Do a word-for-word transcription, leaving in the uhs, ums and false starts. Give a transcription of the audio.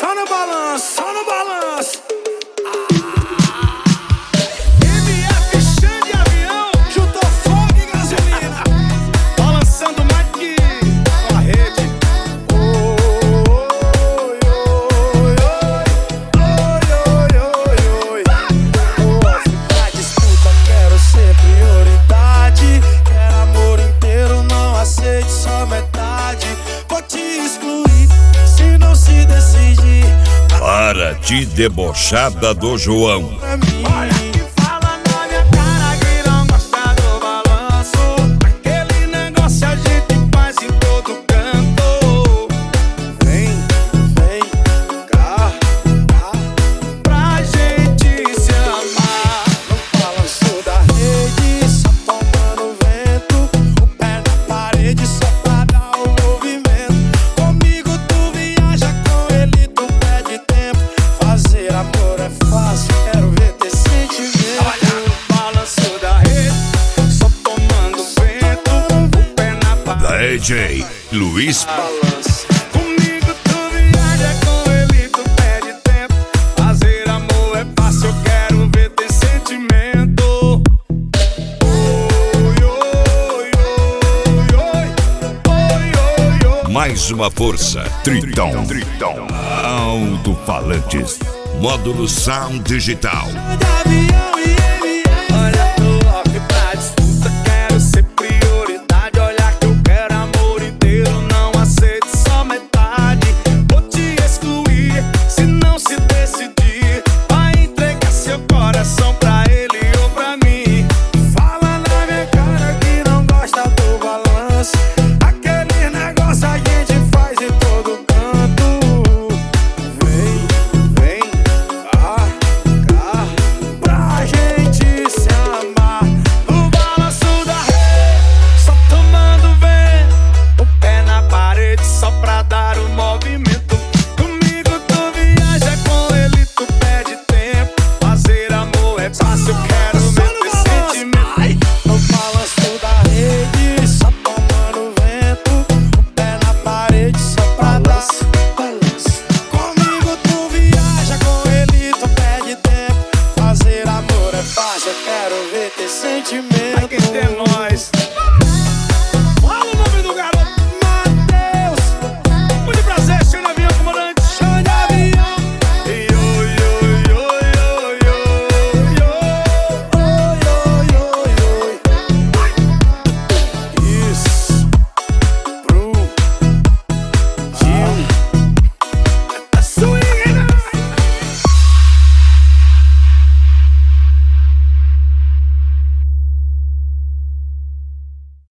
só no balanço, só no balanço. Para de debochada do João. D J Luiz. Comigo tu viaja, com ele tu perde tempo. Fazer amor é fácil, eu quero ver ter sentimento. Oi, oi, oi, oi, oi, oi. Mais uma força, Tritão. Tritão. Alto-falantes. Módulo Sound Digital.